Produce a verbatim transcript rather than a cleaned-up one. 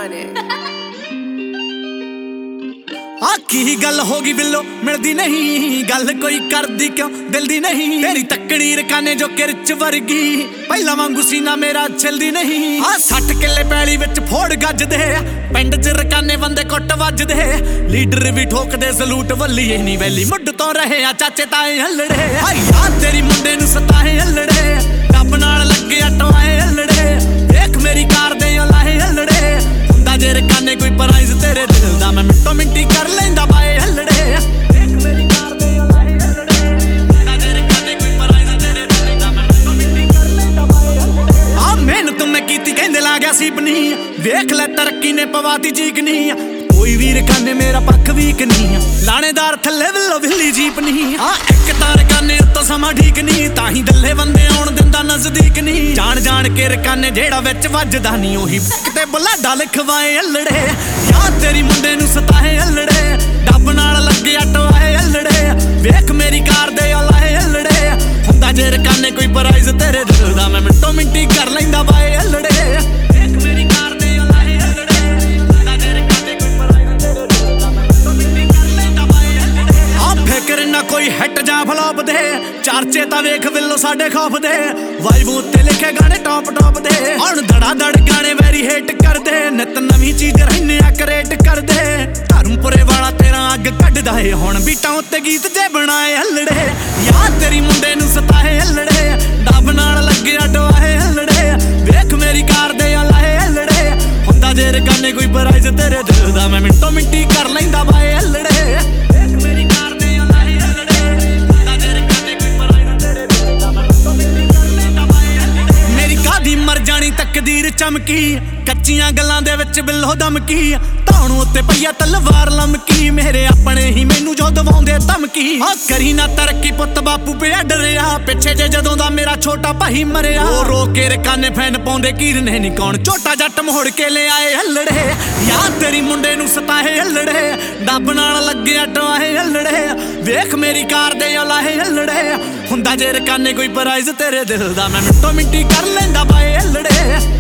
on it. आ की गल होगी बिल्लो मिलदी नहीं गल कोई करदी क्यों दिल दी नहीं तेरी तकड़ी रकाने जो किरच वर्गी पहला वांगू सीना मेरा छिलदी नहीं आ सठ किले पैली विच फोड़ गजदे पिंड च रकाने बंदे कुट वजदे लीडर भी ठोकदे सलूट वल्ली नहीं वैली मुੱਢ तो रहे आ चाचे ताए हलड़े आ तेरी मुंडे नू सताए हलड़े रब नाल लगे टवाए हलड़े देख मेरी कार दे लाए हलड़े हुंदा जे रकाने कोई प्राइज तेरे दिल दा मैं मिंटो मिंटी कर लेंदा बाए हलड़े देख मेरी कार दे लाए हलड़े हुंदा जे रकाने कोई प्राइज तेरे दिल दा मैं मिंटो मिंटी कर लेंदा बाए हलड़े आ मेहनत मैं कीती कहंदे ला गया सीपनी वेख ले तरक्की ने पवाती चीकनी कोई वीर काने मेरा पक्क वीक नहीं लाणेदार थल्ले विल्लो विल्ली जीप नहीं हाँ एक तार काने तो समा ठीक नहीं ताही दल्ले बंदे आउण दिंदा नजदीक नहीं जान जान के रकाने जेड़ा विच वजदा नहीं ओही किते बलाडा लिखवाए हलड़े या तेरी मुंडे नू सताए हलड़े डब नाल लगे टवाए हलड़े वेख मेरी कार दे लाए हलड़े हुंदा जे रकाने कोई प्राइज तेरे दिल दा मैं मिंटो मिंटी कर लैंदा बाए हलड़े वेख मेरी कार दे लाए हलड़े हुंदा जे रकाने कोई प्राइज तेरे दिल दा मैं मिंटो मिंटी कर लैंदा बाए हलड़े आ फिकर ना कोई हिट जा फ्लॉप दे चर्चे ता वेख विल्लो साडे खौफ दे वाइबू उत्ते लिखे गाने टॉप टॉप दे हुण धड़ा धड़ गाने वेरी हिट कर दे नित नवीं चीज रहने आ क्रिएट कर दे धर्मपुरे वाला तेरा अग कढदा है हुण बीटां उत्ते गीत जे बनाए हलड़े या तेरी मुंडे नू सताए हलड़े डब नाल लगे टवाए हलड़े वेख मेरी कार दे लाए हलड़े हुंदा जे रकाने कोई प्राइज तेरे दिल दा मैं मिंटो मिंटी कर लैंदा बाए हलड़े वेख मेरी कार दे लाए हलड़े हुंदा जे रकाने कोई प्राइज तेरे दिल दा मैं मिंटो मिंटी कर लैंदा बाए हलड़े मेरी कादी मर जानी तकदीर चमकी कच्चियां गल्लां दे विच बिल्लो दमकी ਧੌਣ ਉੱਤੇ ਪਈਆ ਤਲਵਾਰ ਲਮਕੀ ਮੇਰੇ ਆਪਣੇ ਹੀ ਮੈਨੂੰ ਜੋ ਦਵਾਉਂਦੇ ਧਮਕੀ ਆ ਕਰੀ ਨਾ ਤਰੱਕੀ ਪੁੱਤ ਬਾਪੂ ਪਿਆ ਡਰਿਆ ਪਿੱਛੇ ਜੇ ਜਦੋਂ ਦਾ ਮੇਰਾ ਛੋਟਾ ਭਾਈ ਮਰਿਆ ਉਹ ਰੋ ਕੇ ਰਕਾਨੇ ਫੈਨ ਪਾਉਂਦੇ ਕੀਰਨੇ ਨਹੀਂ ਕੌਣ ਝੋਟਾ ਜੱਟ ਮੋੜ ਕੇ ਲੈ ਆਏ ਹਲੜੇ ਯਾ ਤੇਰੀ ਮੁੰਡੇ ਨੂੰ ਸਤਾਏ ਹਲੜੇ ਡੱਬ ਨਾਲ ਲੱਗਿਆ ਟਵਾਏ ਹਲੜੇ ਵੇਖ ਮੇਰੀ ਕਾਰ ਦੇ ਲਾਏ ਹਲੜੇ ਹੁੰਦਾ ਜੇ ਰਕਾਨੇ ਕੋਈ ਪ੍ਰਾਈਜ਼ ਤੇਰੇ ਦਿਲ ਦਾ ਮੈਂ ਮਿੰਟੋ ਮਿੰਟੀ ਕਰ ਲੈਂਦਾ ਬਾਏ ਹਲੜੇ